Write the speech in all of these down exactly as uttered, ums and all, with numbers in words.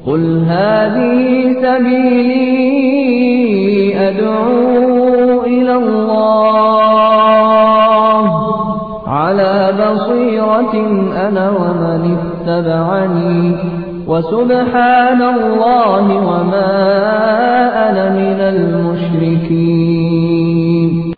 قل هذه سبيلي أدعو إلى الله على بصيرة أنا ومن اتبعني وسبحان الله وما أنا من المشركين.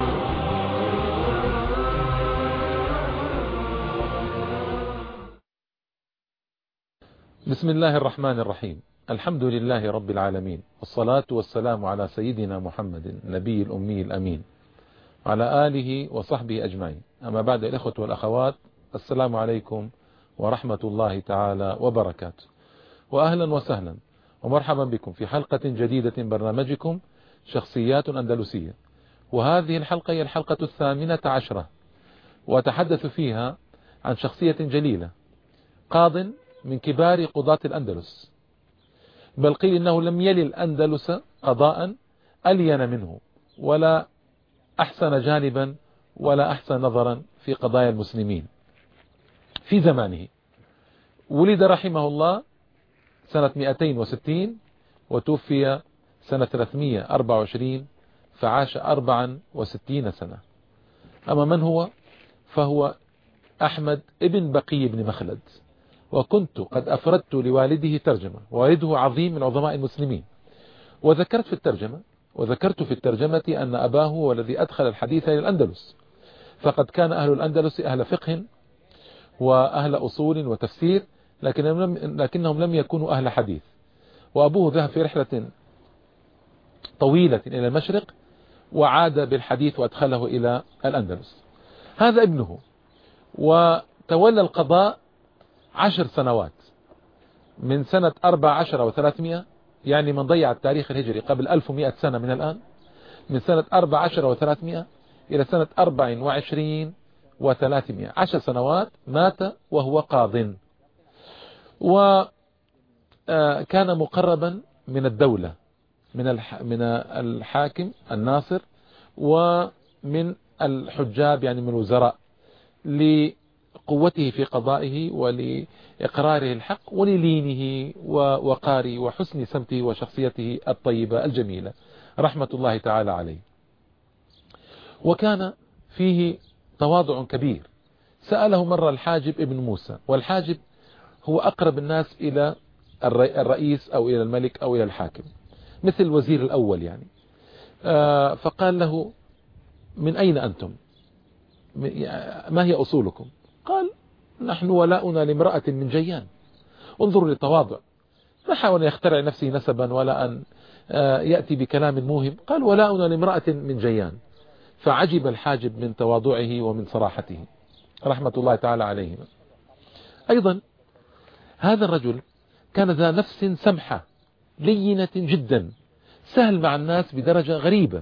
بسم الله الرحمن الرحيم. الحمد لله رب العالمين، والصلاة والسلام على سيدنا محمد النبي الأمي الأمين وعلى آله وصحبه أجمعين. أما بعد، الإخوة والأخوات، السلام عليكم ورحمة الله تعالى وبركاته، وأهلا وسهلا ومرحبا بكم في حلقة جديدة من برنامجكم شخصيات أندلسية. وهذه الحلقة هي الحلقة الثامنة عشرة، وأتحدث فيها عن شخصية جليلة، قاض من كبار قضاة الأندلس، بل قيل إنه لم يلي الأندلس قضاء ألين منه، ولا أحسن جانبا ولا أحسن نظرا في قضايا المسلمين في زمانه. ولد رحمه الله سنة مئتين وستين وتوفي سنة ثلاثمئة وأربعة وعشرين، فعاش أربعا وستين سنة. أما من هو؟ فهو أحمد ابن بقي بن مخلد، وكنت قد أفردت لوالده ترجمة، والده عظيم من عظماء المسلمين. وذكرت في الترجمة وذكرت في الترجمة أن أباه هو الذي أدخل الحديث إلى الأندلس، فقد كان أهل الأندلس أهل فقه وأهل أصول وتفسير، لكنهم لم, لكنهم لم يكونوا أهل حديث. وأبوه ذهب في رحلة طويلة إلى المشرق وعاد بالحديث وأدخله إلى الأندلس. هذا ابنه، وتولى القضاء عشر سنوات، من سنة أربع عشر وثلاثمائة، يعني من ضيع التاريخ الهجري قبل ألف ومئة سنة من الآن، من سنة أربع عشر وثلاثمائة إلى سنة أربع وعشرين وثلاثمائة، عشر سنوات مات وهو قاض. وكان مقربا من الدولة، من من الحاكم الناصر ومن الحجاب، يعني من الوزراء، لقوته في قضائه ولإقراره الحق وللينه ووقاره وحسن سمته وشخصيته الطيبة الجميلة رحمة الله تعالى عليه. وكان فيه تواضع كبير. سأله مرة الحاجب ابن موسى، والحاجب هو أقرب الناس إلى الرئيس أو إلى الملك أو إلى الحاكم، مثل الوزير الأول يعني. فقال له: من أين أنتم؟ ما هي أصولكم؟ قال: نحن ولاؤنا لامرأة من جيان. انظروا للتواضع، ما حاول يخترع نفسه نسبا ولا أن يأتي بكلام موهم، قال: ولاؤنا لامرأة من جيان. فعجب الحاجب من تواضعه ومن صراحته رحمة الله تعالى عليهما. أيضا هذا الرجل كان ذا نفس سمحة لينة جدا، سهل مع الناس بدرجة غريبة.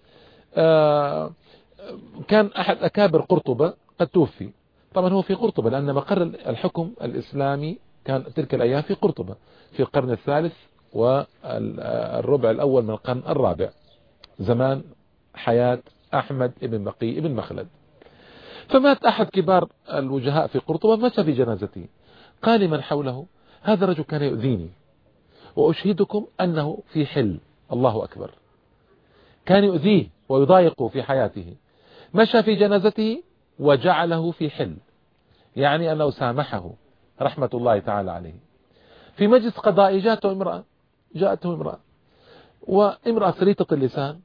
كان أحد أكابر قرطبة قد توفي، طبعا هو في قرطبة لأن مقر الحكم الإسلامي كان تلك الأيام في قرطبة في القرن الثالث والربع الأول من القرن الرابع، زمان حياة أحمد ابن بقي ابن مخلد. فمات أحد كبار الوجهاء في قرطبة، مشى في جنازته. قال لمن حوله: هذا الرجل كان يؤذيني، وأشهدكم أنه في حل. الله أكبر، كان يؤذيه ويضايقه في حياته، مشى في جنازته وجعله في حل، يعني أنه سامحه رحمة الله تعالى عليه. في مجلس قضائي جاءته امرأة جاءته امرأة وامرأة سليطة اللسان،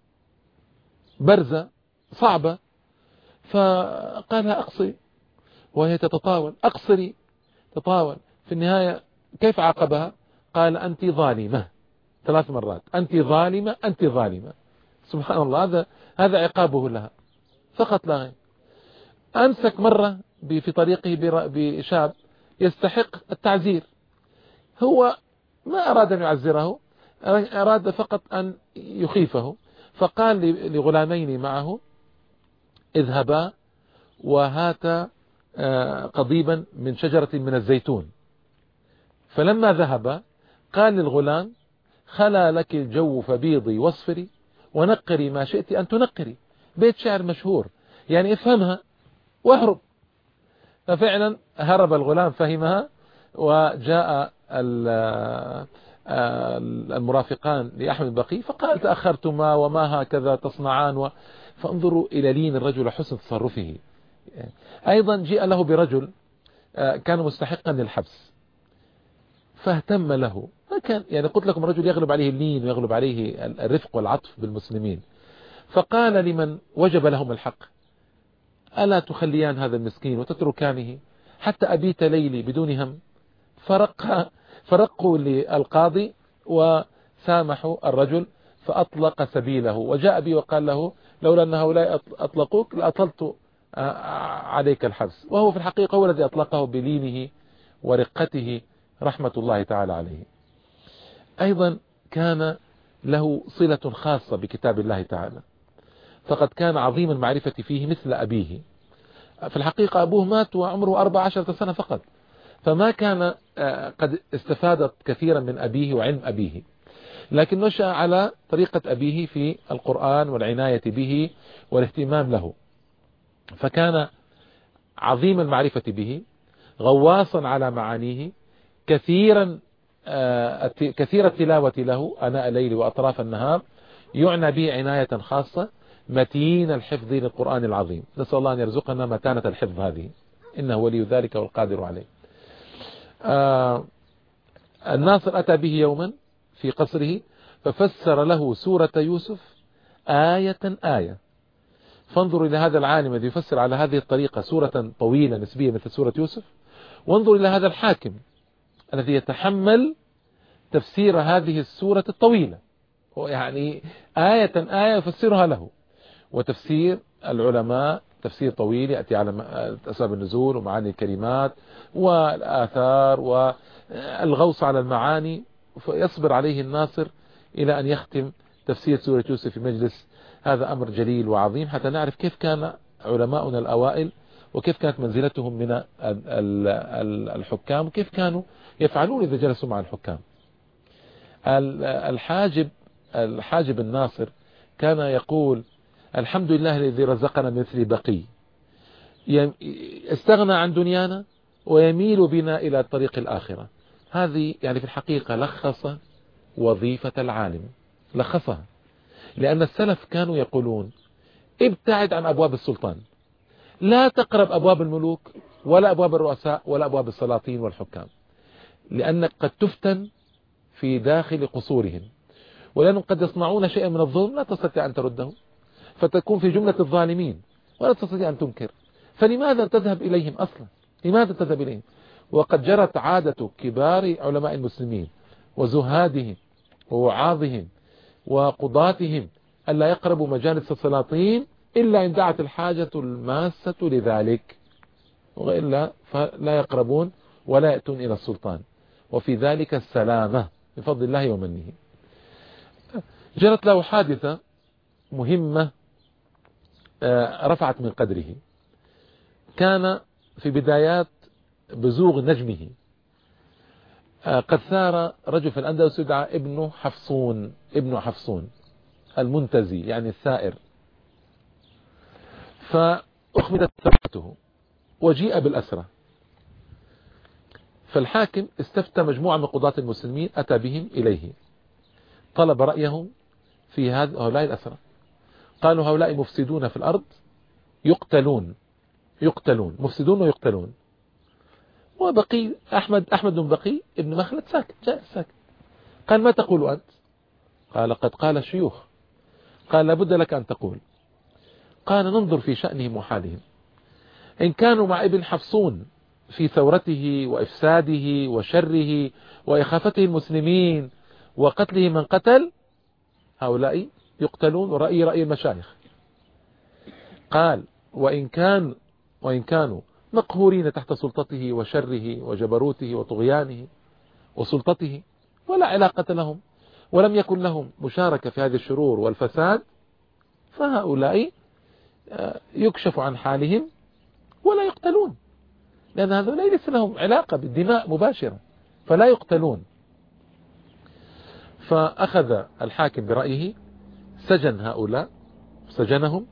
برزة صعبة، فقالها: أقصري، وهي تتطاول: أقصري، تطاول. في النهاية كيف عاقبها؟ قال: أنت ظالمة، ثلاث مرات: أنت ظالمة، أنت ظالمة. سبحان الله، هذا هذا عقابه لها فقط لا غير. أمسك مرة في طريقه بشاب يستحق التعزير، هو ما أراد أن يعزره، أراد فقط أن يخيفه، فقال لغلامين معه: اذهبا وهاتا قضيبا من شجرة من الزيتون. فلما ذهب قال للغلام: خلا لك الجو فبيضي واصفري ونقري ما شئت أن تنقري. بيت شعر مشهور، يعني افهمها واهرب. ففعلا هرب الغلام، فهمها، وجاء المرافقان لأحمد البقي فقال تأخرتما وما هكذا تصنعان و... فانظروا إلى لين الرجل وحسن تصرفه. أيضا جاء له برجل كان مستحقا للحبس فاهتم له، ما كان يعني قلت لكم رجل يغلب عليه اللين ويغلب عليه الرفق والعطف بالمسلمين، فقال لمن وجب لهم الحق ألا تخليان هذا المسكين وتتركانه حتى أبيت ليلي بدون هم؟ فرق فرقوا للقاضي وسامحوا الرجل فأطلق سبيله، وجاء بي وقال له لولا أن هؤلاء أطلقوك لأطلت عليك الحبس، وهو في الحقيقة هو الذي أطلقه بلينه ورقته رحمة الله تعالى عليه. أيضا كان له صلة خاصة بكتاب الله تعالى، فقد كان عظيم المعرفة فيه مثل أبيه. في الحقيقة أبوه مات وعمره أربع عشرة سنة فقط، فما كان قد استفاد كثيرا من أبيه وعلم أبيه، لكن نشأ على طريقة أبيه في القرآن والعناية به والاهتمام له، فكان عظيم المعرفة به، غواصا على معانيه، كثيرا كثير التلاوة له أناء الليل وأطراف النهار، يعنى به عناية خاصة، متين الحفظ للقرآن العظيم. نسأل الله أن يرزقنا متانة الحفظ هذه، إنه ولي ذلك والقادر عليه. آه الناصر أتى به يوما في قصره ففسر له سورة يوسف آية آية. فانظروا إلى هذا العالم الذي يفسر على هذه الطريقة سورة طويلة نسبية مثل سورة يوسف، وانظروا إلى هذا الحاكم الذي يتحمل تفسير هذه السورة الطويلة، يعني آية آية يفسرها له. وتفسير العلماء تفسير طويل يأتي على أسباب النزول ومعاني الكلمات والآثار والغوص على المعاني، فيصبر عليه الناصر إلى أن يختم تفسير سورة يوسف في مجلس. هذا أمر جليل وعظيم حتى نعرف كيف كان علماؤنا الأوائل وكيف كانت منزلتهم من الحكام وكيف كانوا يفعلون إذا جلسوا مع الحكام. الحاجب الحاجب الناصر كان يقول الحمد لله الذي رزقنا مثل بقي، استغنى عن دنيانا ويميل بنا إلى طريق الآخرة. هذه يعني في الحقيقة لخص وظيفة العالم، لخصها، لأن السلف كانوا يقولون ابتعد عن أبواب السلطان، لا تقرب أبواب الملوك ولا أبواب الرؤساء ولا أبواب السلاطين والحكام، لأنك قد تفتن في داخل قصورهم، ولأنهم قد يصنعون شيئا من الظلم لا تستطيع أن ترده، فتكون في جملة الظالمين ولا تستطيع أن تنكر. فلماذا تذهب إليهم أصلا؟ لماذا تذهب إليهم؟ وقد جرت عادة كبار علماء المسلمين وزهادهم ووعاظهم وقضاتهم ألا يقربوا مجالس السلاطين إلا إن دعت الحاجة الماسة لذلك، وإلا فلا يقربون ولا يأتون إلى السلطان، وفي ذلك السلامة بفضل الله ومنه. جرت له حادثة مهمة رفعت من قدره. كان في بدايات بزوغ نجمه قد ثار رجل في الأندلس يدعى ابن حفصون ابن حفصون المنتزي يعني الثائر، فأخمدت ثروته وجيء بالأسرى. فالحاكم استفتى مجموعة من قضاة المسلمين أتى بهم إليه، طلب رأيهم في هؤلاء الأسرى. قالوا هؤلاء مفسدون في الأرض يقتلون يقتلون مفسدون ويقتلون. وبقي أحمد أحمد بن بقي ابن مخلد ساكت جالس ساكت. قال ما تقول أنت؟ قال قد قال الشيوخ. قال لابد لك أن تقول. قال ننظر في شأنهم وحالهم، إن كانوا مع ابن حفصون في ثورته وإفساده وشره وإخافته المسلمين وقتله من قتل، هؤلاء يقتلون ورأي رأي المشايخ. قال وإن كان وإن كانوا مقهورين تحت سلطته وشره وجبروته وطغيانه وسلطته ولا علاقة لهم ولم يكن لهم مشاركة في هذه الشرور والفساد، فهؤلاء يكشف عن حالهم ولا يقتلون، لأن هؤلاء ليس لهم علاقة بالدماء مباشرة فلا يقتلون. فأخذ الحاكم برأيه، سجن هؤلاء سجنهم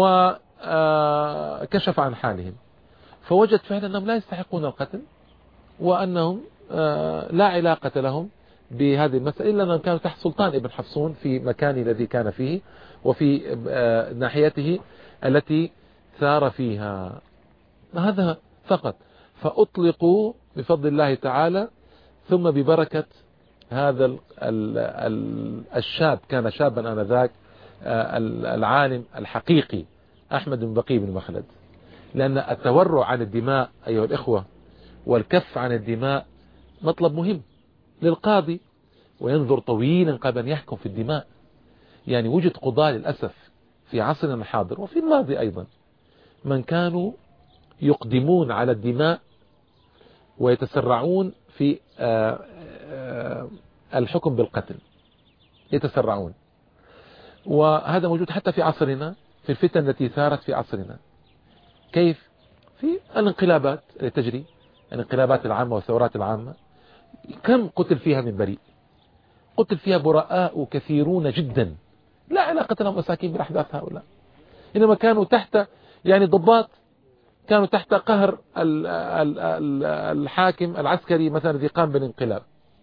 وكشف عن حالهم، فوجد فعلا أنهم لا يستحقون القتل وأنهم لا علاقة لهم بهذه المسألة إلا أنهم كانوا تحت سلطان ابن حفصون في مكان الذي كان فيه وفي ناحيته التي ثار فيها. هذا فقط. فأطلقوا بفضل الله تعالى، ثم ببركة هذا ال ال ال الشاب، كان شابا آنذاك، العالم الحقيقي أحمد بن بقي بن مخلد. لأن التورع عن الدماء أيها الإخوة والكف عن الدماء مطلب مهم للقاضي، وينظر طويلا قبل أن يحكم في الدماء. يعني وجد قضاة للأسف في عصرنا الحاضر وفي الماضي أيضا من كانوا يقدمون على الدماء ويتسرعون في الحكم بالقتل، يتسرعون. وهذا موجود حتى في عصرنا، في الفتن التي ثارت في عصرنا. كيف؟ في الانقلابات التي تجري، الانقلابات العامة والثورات العامة، كم قتل فيها من بريء؟ قتل فيها براء كثيرون جدا لا علاقة لهم مساكين بالأحداث هؤلاء، إنما كانوا تحت، يعني ضباط كانوا تحت قهر الحاكم العسكري مثلا الذي قام بالانقلاب،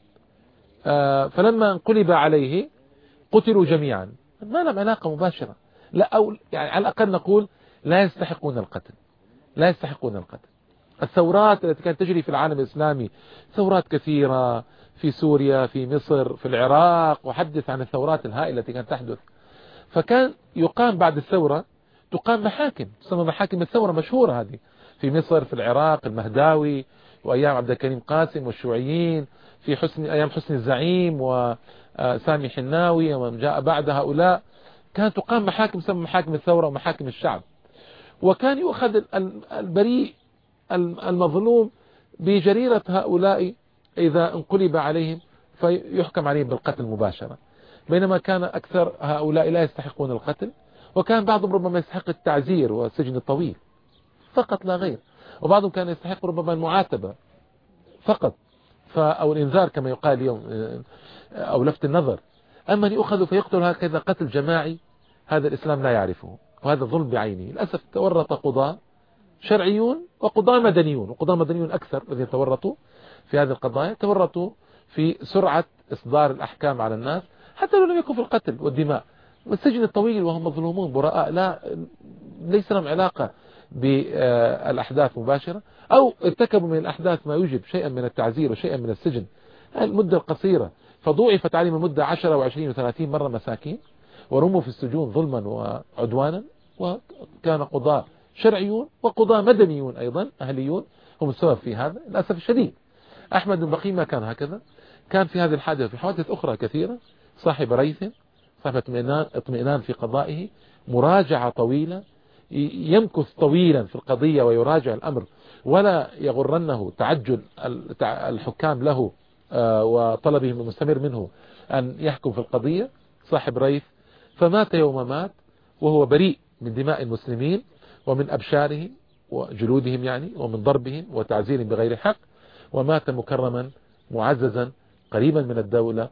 فلما انقلب عليه قتلوا جميعا، ما لهم علاقة مباشرة. لا، أو يعني على الأقل نقول لا يستحقون القتل، لا يستحقون القتل. الثورات التي كانت تجري في العالم الإسلامي ثورات كثيرة في سوريا، في مصر، في العراق، وحدث عن الثورات الهائلة التي كانت تحدث. فكان يقام بعد الثورة تقام محاكم تسمى محاكم الثورة، مشهورة هذه في مصر، في العراق المهداوي، وأيام عبد الكريم قاسم والشيوعيين، في حسن أيام حسني الزعيم وسامي حناوي ومن جاء بعد هؤلاء، كانت تقام محاكم تسمى محاكم الثورة ومحاكم الشعب. وكان يؤخذ البريء المظلوم بجريرة هؤلاء إذا انقلب عليهم فيحكم عليهم بالقتل مباشرة، بينما كان أكثر هؤلاء لا يستحقون القتل، وكان بعضهم ربما يستحق التعزير والسجن الطويل فقط لا غير، وبعضهم كان يستحق ربما المعاتبة فقط، أو الإنذار كما يقال اليوم، أو لفت النظر. أما أن يؤخذ فيقتل هكذا قتل جماعي، هذا الإسلام لا يعرفه، وهذا ظلم بعينه. للأسف تورط قضاة شرعيون وقضاة مدنيون، وقضاة مدنيون أكثر الذين تورطوا في هذه القضايا، تورطوا في سرعة إصدار الأحكام على الناس حتى لو لم يكن في القتل والدماء والسجن الطويل، وهم مظلومون براء لا ليس لهم علاقة بالأحداث مباشرة، أو ارتكبوا من الأحداث ما يوجب شيئا من التعزير وشيئا من السجن المدة القصيرة، فضوعفت عليهم المدة عشرة وعشرين وثلاثين مرة مساكين، ورموا في السجون ظلما وعدوانا. وكان قضاة شرعيون وقضاة مدنيون أيضا أهليون هم السبب في هذا للأسف الشديد. أحمد بن بقي ما كان هكذا، كان في هذه الحادثة في حوادث أخرى كثيرة، صاحب ريث، صاحب اطمئنان اطمئنان في قضائه، مراجعة طويلة، يمكث طويلا في القضية ويراجع الأمر، ولا يغرنه تعجل الحكام له وطلبهم المستمر منه أن يحكم في القضية. صاحب ريث فمات يوم مات وهو بريء من دماء المسلمين ومن أبشارهم وجلودهم يعني، ومن ضربهم وتعزيرهم بغير حق، ومات مكرما معززا قريبا من الدولة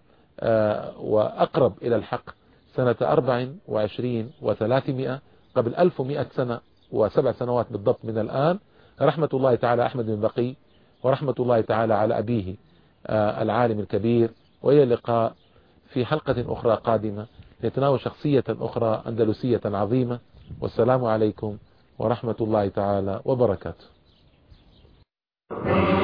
وأقرب إلى الحق سنة أربع وعشرين وثلاثمائة، قبل ألف ومائة سنة وسبع سنوات بالضبط من الآن. رحمة الله تعالى أحمد بن بقي، ورحمة الله تعالى على أبيه العالم الكبير. وإلى اللقاء في حلقة أخرى قادمة نتناول شخصية أخرى أندلسية عظيمة، والسلام عليكم ورحمة الله تعالى وبركاته.